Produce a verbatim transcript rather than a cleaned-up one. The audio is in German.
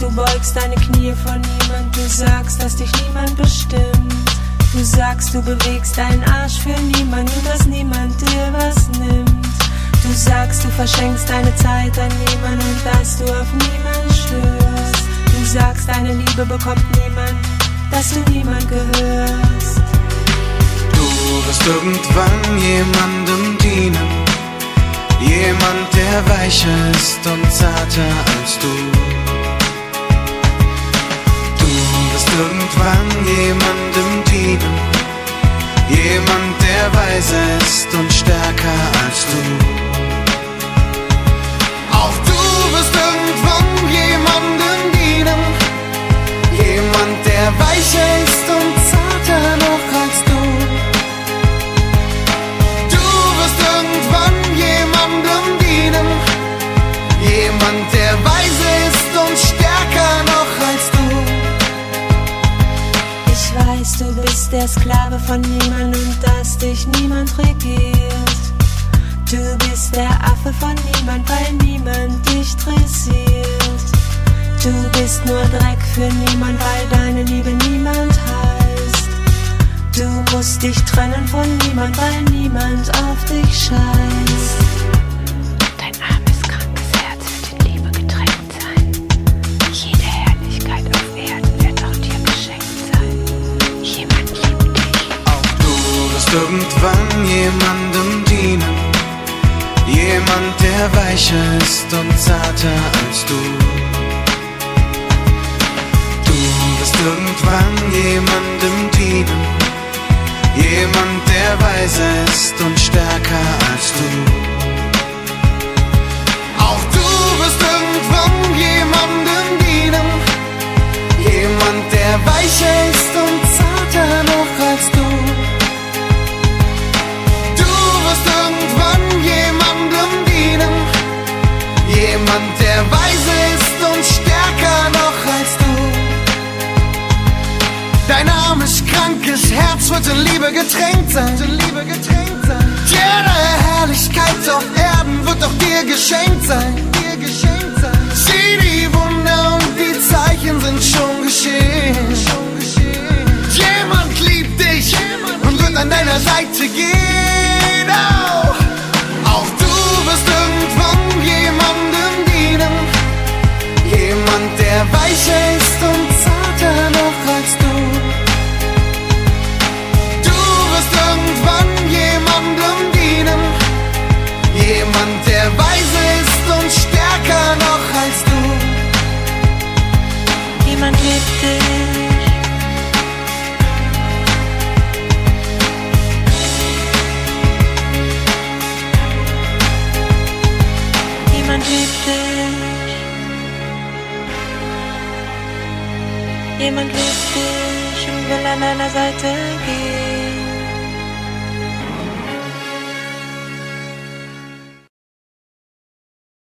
sagst, du beugst deine Knie vor niemand. Du sagst, dass dich niemand bestimmt. Du sagst, du bewegst deinen Arsch für niemand und dass niemand dir was nimmt. Du sagst, du verschenkst deine Zeit an niemand und dass du auf niemand störst. Du sagst, deine Liebe bekommt niemand, dass du niemand gehörst. Du wirst irgendwann jemandem dienen, jemand, der weicher ist und zarter als du. Du wirst irgendwann jemandem dienen, jemand, der weiser ist und stärker als du. Auch du wirst irgendwann jemandem dienen, jemand, der weicher ist und zarter noch als du. Du wirst irgendwann jemandem dienen, jemand, der weise ist und stärker noch als du. Ich weiß, du bist der Sklave von niemand und dass dich niemand regiert. Du bist der Affe von niemand, weil niemand dich dressiert. Du bist nur Dreck für niemand, weil deine Liebe niemand heißt. Du musst dich trennen von niemand, weil niemand auf dich scheißt. Dein armes, krankes Herz wird in Liebe getränkt sein. Jede Herrlichkeit auf Erden wird auch dir geschenkt sein. Jemand liebt dich. Auch du wirst irgendwann jemandem dienen, jemand, der weicher ist und zarter als du. Du wirst irgendwann jemandem dienen, jemand, der weiser ist und stärker als du. Auch du wirst irgendwann jemandem dienen, jemand, der weicher ist und zarter noch als du. Du wirst irgendwann jemandem dienen, jemand, der weise ist und stärker noch als du. Dein armes, krankes Herz wird in Liebe getränkt sein. In Liebe getränkt sein. Jede Herrlichkeit auf Erden wird auch dir geschenkt sein. Dir geschenkt sein. Sieh, die Wunder und die Zeichen sind schon geschehen. Schon geschehen. Jemand liebt dich und wird an deiner Seite gehen. Oh. Auch du wirst irgendwann jemandem dienen, jemand, der weicher ist und zarter noch als du. Irgendwann jemandem dienen, jemand, der weise ist und stärker noch als du. Jemand liebt dich. Jemand liebt dich. Jemand liebt dich und will an deiner Seite gehen.